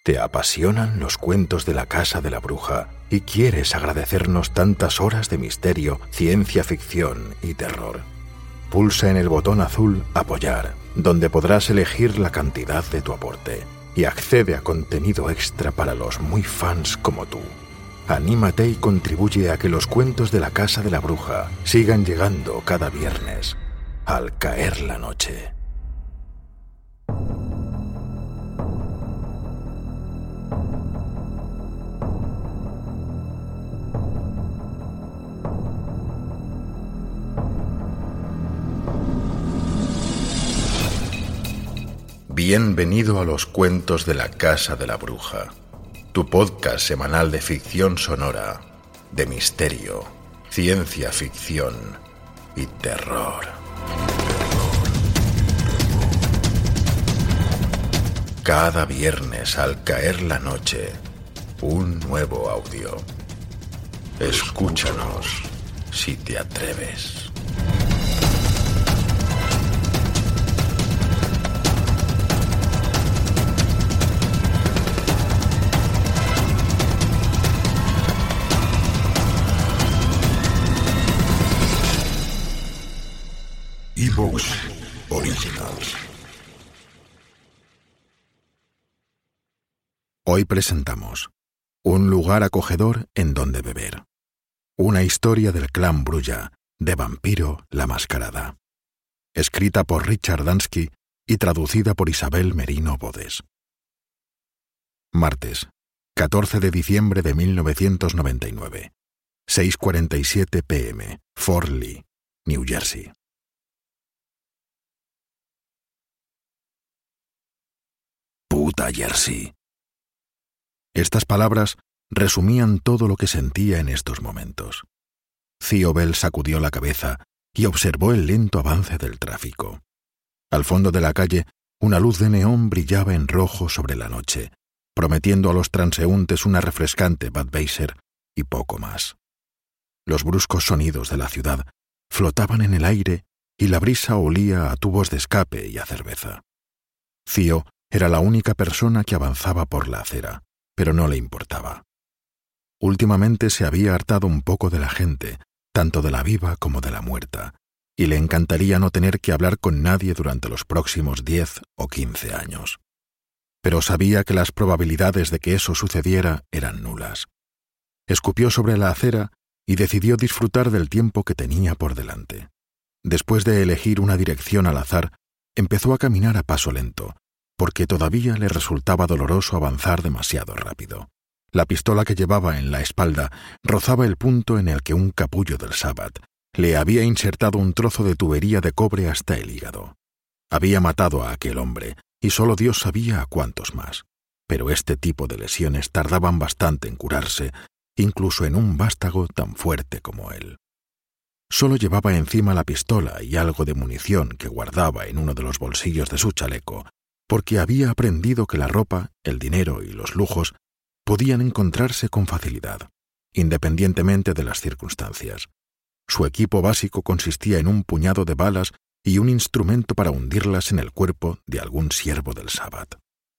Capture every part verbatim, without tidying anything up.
Te apasionan los cuentos de la Casa de la Bruja y quieres agradecernos tantas horas de misterio, ciencia ficción y terror. Pulsa en el botón azul Apoyar, donde podrás elegir la cantidad de tu aporte y accede a contenido extra para los muy fans como tú. Anímate y contribuye a que los cuentos de la Casa de la Bruja sigan llegando cada viernes al caer la noche. Bienvenido a los cuentos de la Casa de la Bruja, tu podcast semanal de ficción sonora, de misterio, ciencia ficción y terror. Cada viernes al caer la noche, un nuevo audio. Escúchanos si te atreves. Evox Originals. Hoy presentamos Un lugar acogedor en donde beber. Una historia del clan Brulla, de Vampiro la Mascarada. Escrita por Richard Dansky y traducida por Isabel Merino Bodes. Martes, catorce de diciembre de mil novecientos noventa y nueve. seis cuarenta y siete pm, Fort Lee, New Jersey. Puta Jersey. Estas palabras resumían todo lo que sentía en estos momentos. Theo Bell sacudió la cabeza y observó el lento avance del tráfico. Al fondo de la calle, una luz de neón brillaba en rojo sobre la noche, prometiendo a los transeúntes una refrescante Budweiser y poco más. Los bruscos sonidos de la ciudad flotaban en el aire y la brisa olía a tubos de escape y a cerveza. Theo era la única persona que avanzaba por la acera, pero no le importaba. Últimamente se había hartado un poco de la gente, tanto de la viva como de la muerta, y le encantaría no tener que hablar con nadie durante los próximos diez o quince años. Pero sabía que las probabilidades de que eso sucediera eran nulas. Escupió sobre la acera y decidió disfrutar del tiempo que tenía por delante. Después de elegir una dirección al azar, empezó a caminar a paso lento, porque todavía le resultaba doloroso avanzar demasiado rápido. La pistola que llevaba en la espalda rozaba el punto en el que un capullo del Sabbath le había insertado un trozo de tubería de cobre hasta el hígado. Había matado a aquel hombre, y solo Dios sabía a cuántos más. Pero este tipo de lesiones tardaban bastante en curarse, incluso en un vástago tan fuerte como él. Solo llevaba encima la pistola y algo de munición que guardaba en uno de los bolsillos de su chaleco, porque había aprendido que la ropa, el dinero y los lujos podían encontrarse con facilidad, independientemente de las circunstancias. Su equipo básico consistía en un puñado de balas y un instrumento para hundirlas en el cuerpo de algún siervo del Sabbath.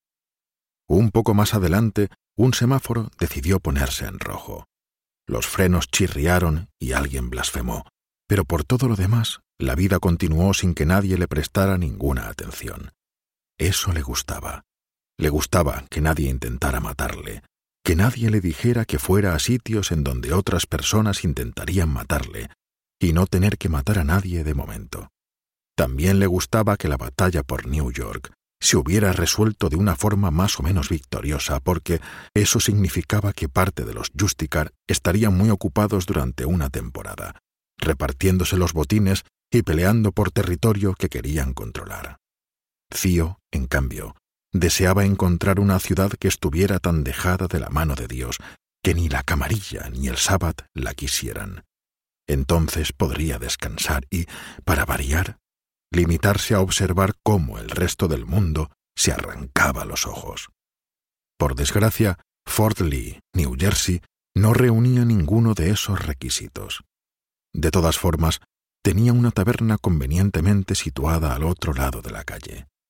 Un poco más adelante, un semáforo decidió ponerse en rojo. Los frenos chirriaron y alguien blasfemó, pero por todo lo demás, la vida continuó sin que nadie le prestara ninguna atención. Eso le gustaba. Le gustaba que nadie intentara matarle, que nadie le dijera que fuera a sitios en donde otras personas intentarían matarle, y no tener que matar a nadie de momento. También le gustaba que la batalla por New York se hubiera resuelto de una forma más o menos victoriosa, porque eso significaba que parte de los Justicar estarían muy ocupados durante una temporada, repartiéndose los botines y peleando por territorio que querían controlar. Theo, en cambio, deseaba encontrar una ciudad que estuviera tan dejada de la mano de Dios que ni la camarilla ni el Sabbath la quisieran. Entonces podría descansar y, para variar, limitarse a observar cómo el resto del mundo se arrancaba los ojos. Por desgracia, Fort Lee, New Jersey, no reunía ninguno de esos requisitos. De todas formas, tenía una taberna convenientemente situada al otro lado de la calle.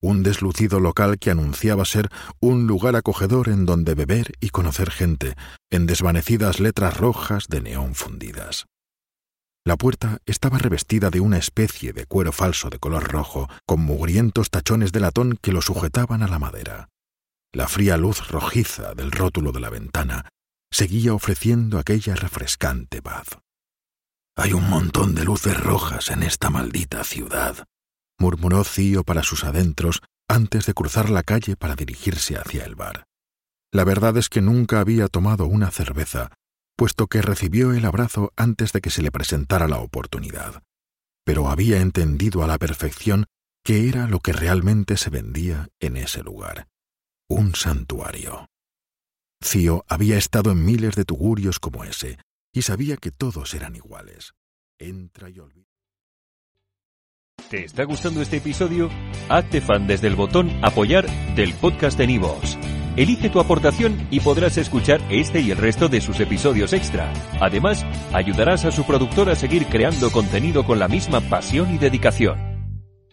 un deslucido local que anunciaba ser un lugar acogedor en donde beber y conocer gente, en desvanecidas letras rojas de neón fundidas. La puerta estaba revestida de una especie de cuero falso de color rojo, con mugrientos tachones de latón que lo sujetaban a la madera. La fría luz rojiza del rótulo de la ventana seguía ofreciendo aquella refrescante paz. «Hay un montón de luces rojas en esta maldita ciudad», murmuró Theo para sus adentros antes de cruzar la calle para dirigirse hacia el bar. La verdad es que nunca había tomado una cerveza, puesto que recibió el abrazo antes de que se le presentara la oportunidad, pero había entendido a la perfección qué era lo que realmente se vendía en ese lugar: un santuario. Theo había estado en miles de tugurios como ese y sabía que todos eran iguales. Entra y olvida. ¿Te está gustando este episodio? Hazte fan desde el botón Apoyar del podcast de Nivos. Elige tu aportación y podrás escuchar este y el resto de sus episodios extra. Además, ayudarás a su productor a seguir creando contenido con la misma pasión y dedicación.